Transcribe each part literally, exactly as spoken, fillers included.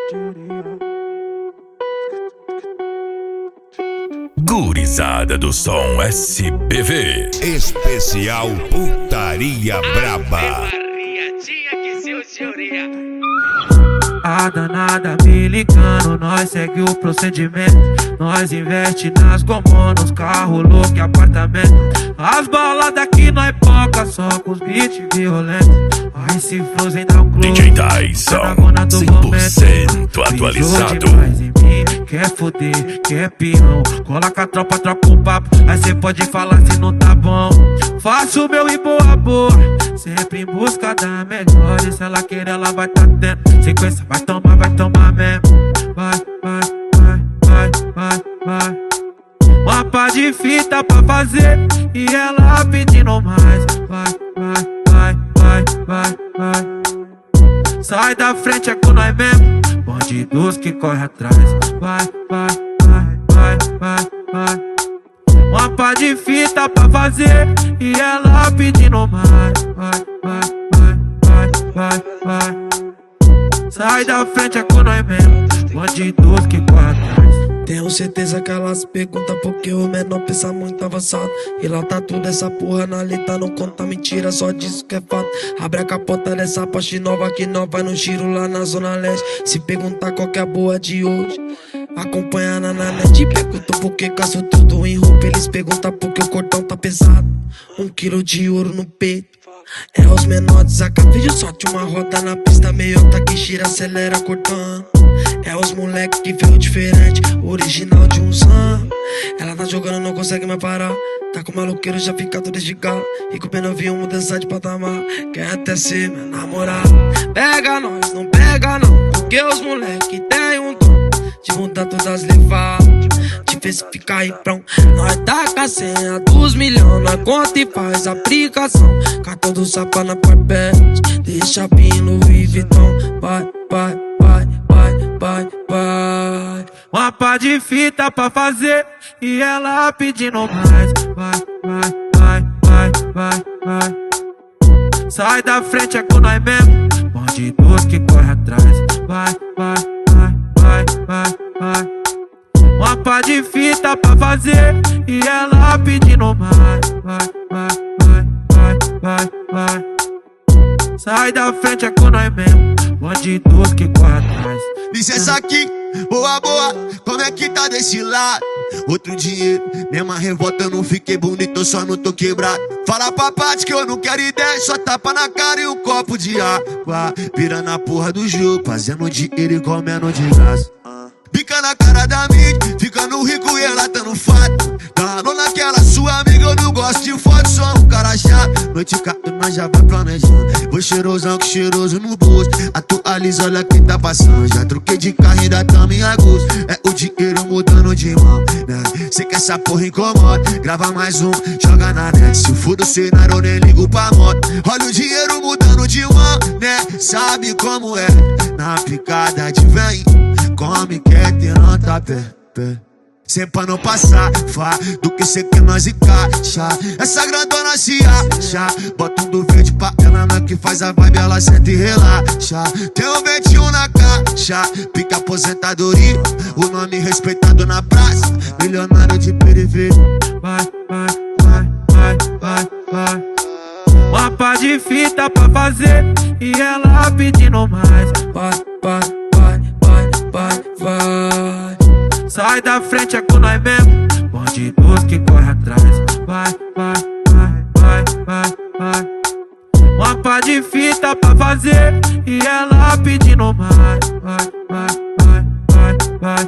Gurizada do som S B V. Especial Putaria Braba. A danada me ligando, nós segue o procedimento. Nós investe nas gomonas, carro louco e apartamento. As baladas aqui nós poca, só com os beats violentos. Aí se Frozen dá um close, D J Tyson, cem por cento atualizado. Quer foder, quer peão, cola com a tropa, troca um papo. Aí cê pode falar se não tá bom. Faço o meu e boa boa, sempre em busca da melhor. E se ela querer, ela vai tá tendo. Sequência, vai tomar, vai tomar mesmo. Vai, vai, vai, vai, vai, vai. Uma pá de fita pra fazer e ela pedindo mais. Vai, vai, vai, vai, vai, vai. Sai da frente, é com nós mesmo. Bandidos que corre atrás. Vai, vai, vai, vai, vai, vai. Uma pá de fita pra fazer e ela pedindo mais. Vai, vai, vai, vai, vai, vai. Sai da frente, é com nós mesmo. Bandidos que corre atrás. Tenho certeza que elas perguntam porque o menor pensa muito avançado. E lá tá tudo essa porra na letra, não conta mentira, só diz que é fato. Abre a capota dessa Porsche nova que nós vai no giro lá na zona leste. Se perguntar qual que é a boa de hoje, acompanha na net. Perguntam por que gasto tudo em roupa, eles perguntam por que o cordão tá pesado. Um quilo de ouro no peito. É os menores, saca vídeo, sorte uma roda na pista, meiota que gira, acelera cortando. É os moleque que veio diferente, original de um sam. Ela tá jogando, não consegue mais parar. Tá com maloqueiro, já fica todo desligado. E com pena vi um mudança de patamar. Quer até ser meu namorado. Pega nós, não pega não, porque os moleque tem um dom de mudar todas as levadas, de ver se fica aí pronto. Nós taca a senha dos milhões, nós conta e faz aplicação. Cartão do sapa na Parpete, deixa vir no Louis Vuitton. Vai, vai, vai, vai, vai, vai. Uma pá de fita pra fazer e ela pedindo mais. Vai, vai, vai, vai, vai, vai. Sai da frente, é com nós mesmo. Bandidos que corre atrás. Vai, vai, vai, vai, vai, vai. Uma pá de fita pra fazer e ela pedindo mais. Vai, vai, vai, vai, vai, vai. Sai da frente, é com nós mesmo. Bandidos que corre atrás. Licença aqui, boa, boa, como é que tá desse lado? Outro dinheiro, mesma revolta, eu não fiquei bonito, eu só não tô quebrado. Fala pra parte que eu não quero ideia, só tapa na cara e um copo de água. Vira na porra do jogo, fazendo dinheiro e comendo de graça. Pica na cara da mídia, ficando rico e relatando fato. Dando naquela sua amiga, eu não gosto de foto, sou um cara chato. Noite caindo, nós já vai planejando. Vou cheirosão que cheiroso no bolso. Atualiza, olha quem tá passando. Já troquei de carro e ainda tamo em agosto. É o dinheiro mudando de mão, né? Cê que essa porra incomoda, grava mais um, joga na net. Se for do cenário, eu nem ligo pra moto. Olha o dinheiro mudando de mão, né? Sabe como é? Na picada de vem, come, quer ter nota pé, pé. Sempre pra não passar, fá, do que cê quer nós encaixa. Essa grandona se acha, bota um do verde pra ela, não é que faz a vibe, ela senta e relaxa. Tem um vinte e um na caixa, pica aposentadoria, o nome respeitado na praça, milionário de periferia. Vai, vai, vai, vai, vai, vai. Uma pá de fita pra fazer e ela pedindo mais. Vai, vai, vai, vai, vai, vai. Sai da frente, é com nós mesmo. Bandidos que corre atrás. Vai, vai, vai, vai, vai, vai. Uma pá de fita pra fazer e ela pedindo mais. Vai, vai, vai, vai, vai,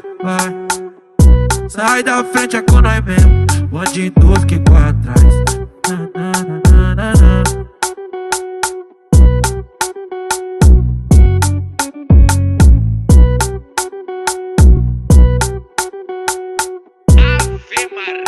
vai. Sai da frente, é com nós mesmo. Bandidos que corre atrás. Na, na, na, na, na. Ave Maria.